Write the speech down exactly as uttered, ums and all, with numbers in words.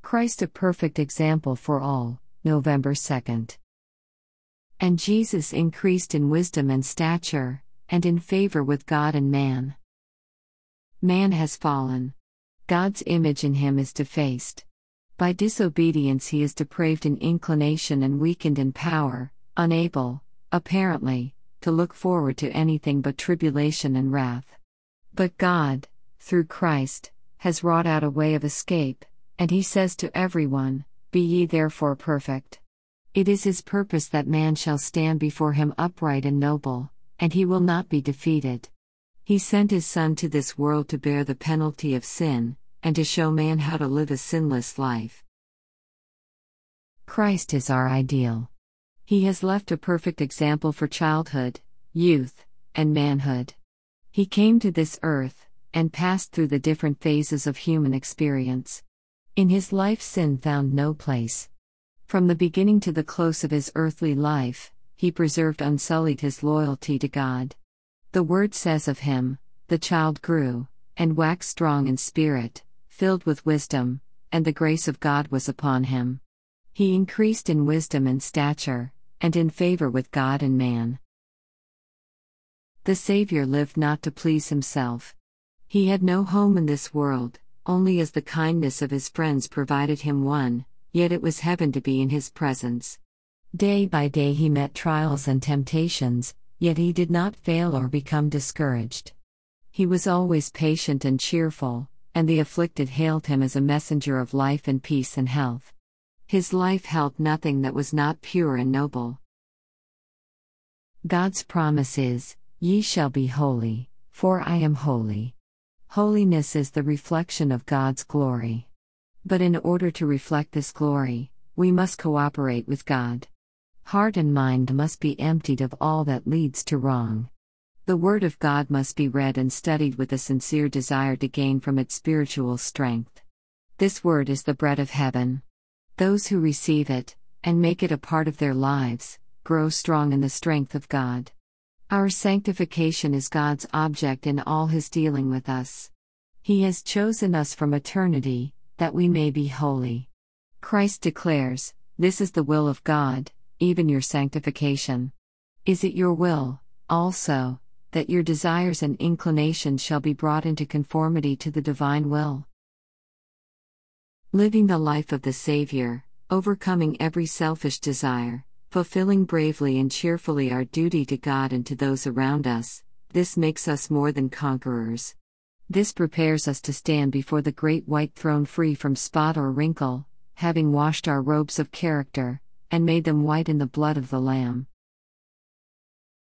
Christ a perfect example for all, November second. And Jesus increased in wisdom and stature, and in favor with God and man. Man has fallen. God's image in him is defaced. By disobedience he is depraved in inclination and weakened in power, unable, apparently, to look forward to anything but tribulation and wrath. But God, through Christ, has wrought out a way of escape, and he says to everyone, "Be ye therefore perfect." It is his purpose that man shall stand before him upright and noble, and he will not be defeated. He sent his Son to this world to bear the penalty of sin, and to show man how to live a sinless life. Christ is our ideal. He has left a perfect example for childhood, youth, and manhood. He came to this earth, and passed through the different phases of human experience. In his life sin found no place. From the beginning to the close of his earthly life, he preserved unsullied his loyalty to God. The Word says of him, "The child grew, and waxed strong in spirit, filled with wisdom, and the grace of God was upon him. He increased in wisdom and stature, and in favor with God and man." The Savior lived not to please himself. He had no home in this world, only as the kindness of his friends provided him one, yet it was heaven to be in his presence. Day by day he met trials and temptations, yet he did not fail or become discouraged. He was always patient and cheerful, and the afflicted hailed him as a messenger of life and peace and health. His life held nothing that was not pure and noble. God's promise is, "Ye shall be holy, for I am holy." Holiness is the reflection of God's glory. But in order to reflect this glory, we must cooperate with God. Heart and mind must be emptied of all that leads to wrong. The Word of God must be read and studied with a sincere desire to gain from it spiritual strength. This Word is the bread of heaven. Those who receive it, and make it a part of their lives, grow strong in the strength of God. Our sanctification is God's object in all his dealing with us. He has chosen us from eternity, that we may be holy. Christ declares, "This is the will of God, even your sanctification." Is it your will, also, that your desires and inclinations shall be brought into conformity to the divine will? Living the life of the Savior, overcoming every selfish desire, fulfilling bravely and cheerfully our duty to God and to those around us, this makes us more than conquerors. This prepares us to stand before the great white throne free from spot or wrinkle, having washed our robes of character, and made them white in the blood of the Lamb.